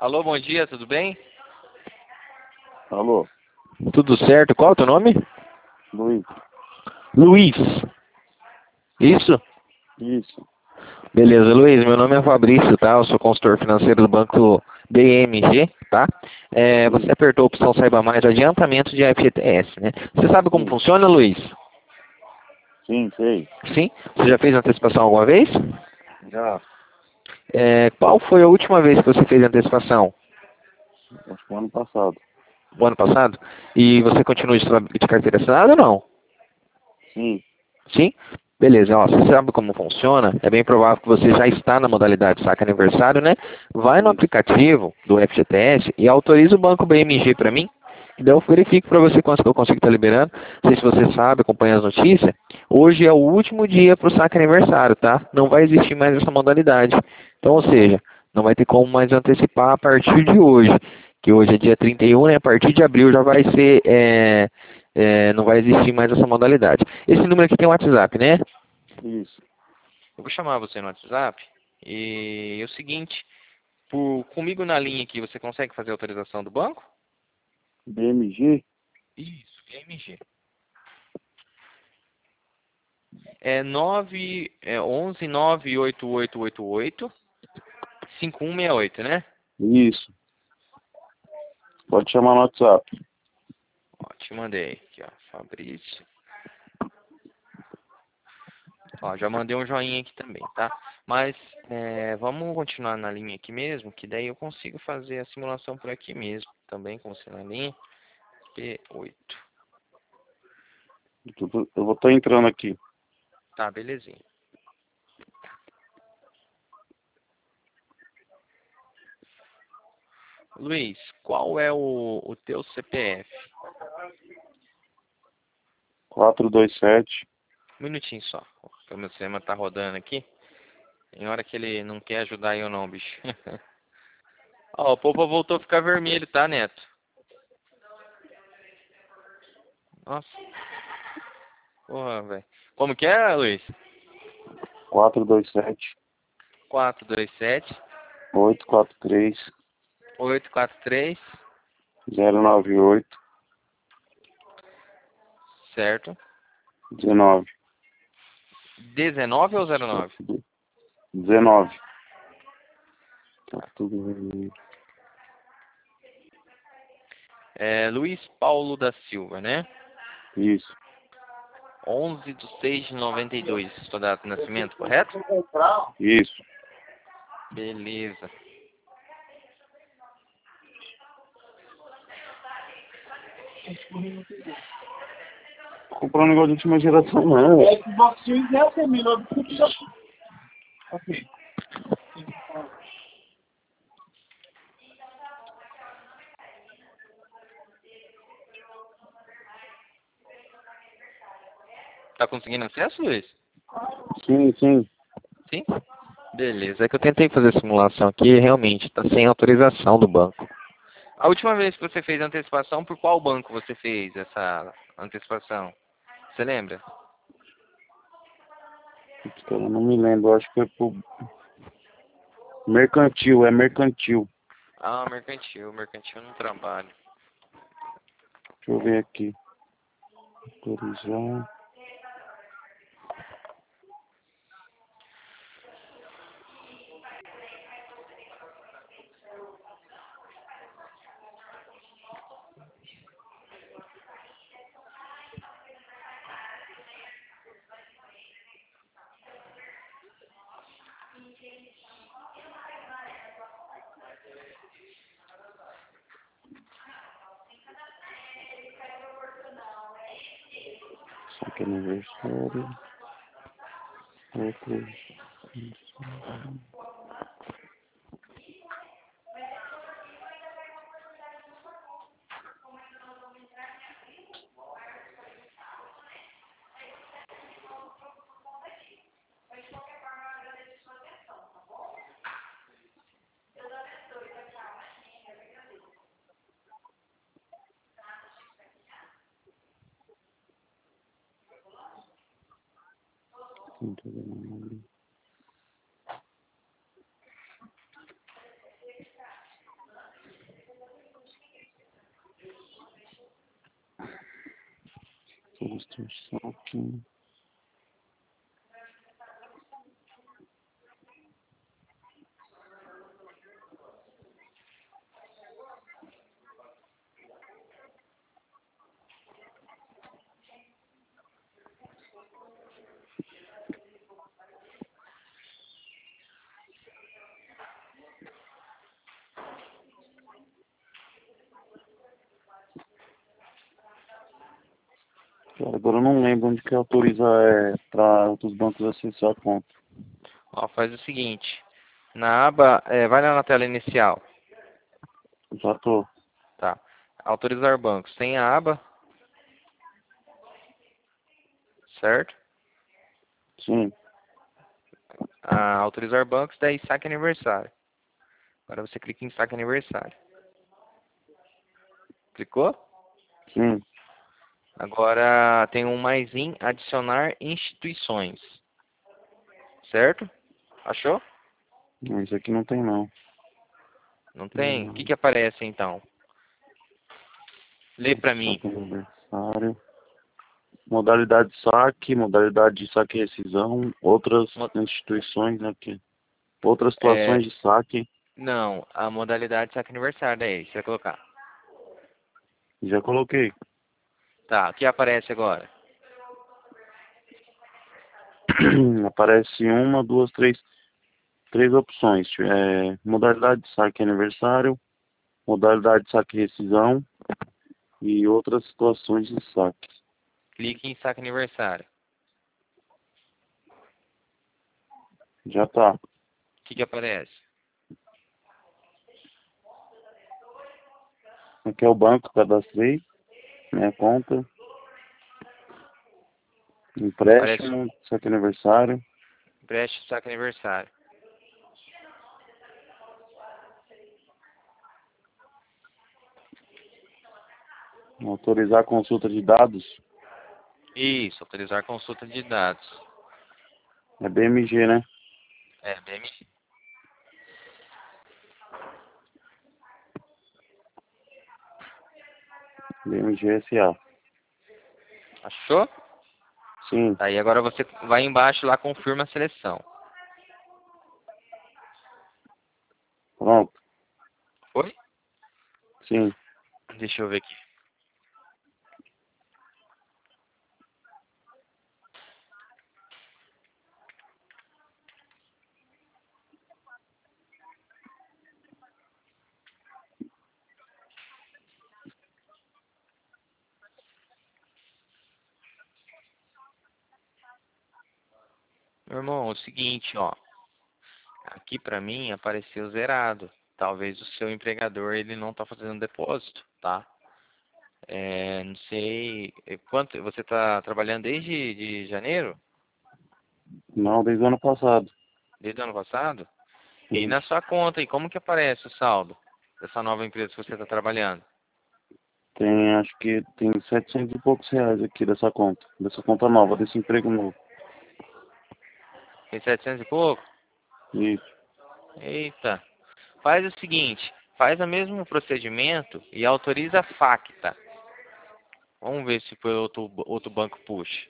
Alô, bom dia, tudo bem? Alô, Tudo certo, qual é o teu nome? Luiz. Luiz. Isso? Isso. Beleza, Luiz, meu nome é Fabrício, tá? Eu sou consultor financeiro do banco BMG, tá? Você apertou a opção Saiba Mais, adiantamento de FGTS, né? Você sabe como Sim. funciona, Luiz? Sim, sei. Sim? Você já fez antecipação alguma vez? Já, Qual foi a última vez que você fez antecipação? acho que o ano passado. O ano passado? E você continua de carteira assinada ou não? Sim. Sim? Beleza, ó, você sabe como funciona? É bem provável que você já está na modalidade saque aniversário, né? Vai no Isso. aplicativo do FGTS e autoriza o banco BMG para mim, e daí eu verifico para você quanto que eu consigo estar liberando. Não sei se você sabe, acompanha as notícias. Hoje é o último dia para o saque aniversário, tá? Não vai existir mais essa modalidade. Então, ou seja, não vai ter como mais antecipar a partir de hoje, que hoje é dia 31, né? A partir de abril já vai ser, não vai existir mais essa modalidade. Esse número aqui tem um WhatsApp, né? Isso. Eu vou chamar você no WhatsApp e é o seguinte, comigo na linha aqui, você consegue fazer a autorização do banco? BMG? Isso, MG. É 11 98888 5168, né? Isso. Pode chamar no WhatsApp. Ó, te mandei aqui, ó, Fabrício. Ó, já mandei um joinha aqui também, tá? Mas vamos continuar na linha aqui mesmo, que daí eu consigo fazer a simulação por aqui mesmo, também com você na linha. P8. Eu vou estar entrando aqui. Tá, belezinha. Luiz, qual é o teu CPF? 427. Um minutinho só. O meu sistema tá rodando aqui. Tem hora que ele não quer ajudar eu não, bicho. Ó, o povo voltou a ficar vermelho, tá, Neto? Nossa. Porra, velho. Como que é, Luiz? 427. 427 843. 843, 098. certo? 19. 19 ou 09? 19. Tá Tá. tudo vermelho. É Luiz Paulo da Silva, né? Isso. 11/6/92, sua data de nascimento, correto? Isso. Beleza. Comprar um negócio de última geração, não. Xbox Series S é melhor do que o Ok. Tá conseguindo acesso, Luiz? Sim, sim. Sim? Beleza. É que eu tentei fazer a simulação aqui e realmente está sem autorização do banco. A última vez que você fez a antecipação, por qual banco você fez essa antecipação? Você lembra? Putz, cara, eu não me lembro. Eu acho que é pro mercantil. É mercantil. Ah, mercantil. Mercantil não trabalho. Deixa eu ver aqui. Autorizar. Saque aniversário. Outros. Instrução aqui. Cara, agora eu não lembro onde que autoriza para outros bancos acessar a conta. Ó, faz o seguinte. Na aba, vai lá na tela inicial. Já tô. Tá. Autorizar bancos. Tem a aba, certo? Sim, Autorizar bancos, daí saque aniversário. Agora você clica em saque aniversário. Clicou? sim. Agora tem um mais em adicionar instituições. Certo? Achou? Não, isso aqui não tem não. Não tem? O que aparece então? Lê pra mim. Saque aniversário. Modalidade de saque e rescisão, outras Mo- instituições aqui. Outras é, situações de saque. não, a modalidade saque aniversário daí, você vai colocar. Já coloquei. Tá, o que aparece agora? Aparece uma, duas, três opções. Modalidade de saque e aniversário, modalidade de saque e rescisão e outras situações de saque. Clique em saque aniversário. Já tá. O que aparece? Aqui é o banco, cadastrei minha conta, Aparece empréstimo, saque aniversário, empréstimo saque aniversário. autorizar a consulta de dados, Isso, autorizar consulta de dados. é BMG, né? É, BMG. BMG SA. Achou? Sim, Aí agora você vai embaixo lá, confirma a seleção. pronto. Foi? Sim, Deixa eu ver aqui. Meu irmão, é o seguinte, ó. Aqui pra mim apareceu zerado. Talvez o seu empregador ele não tá fazendo depósito, tá? Não sei quanto você tá trabalhando desde de janeiro, não, desde o ano passado. desde o ano passado. E na Isso. sua conta, e como que aparece o saldo dessa nova empresa que você está trabalhando? Tem, acho que tem 700 e poucos reais aqui dessa conta nova, desse emprego novo. Tem 700 e pouco? Isso. Eita. Faz o seguinte, faz o mesmo procedimento e autoriza a Facta. Vamos ver se foi outro banco puxa.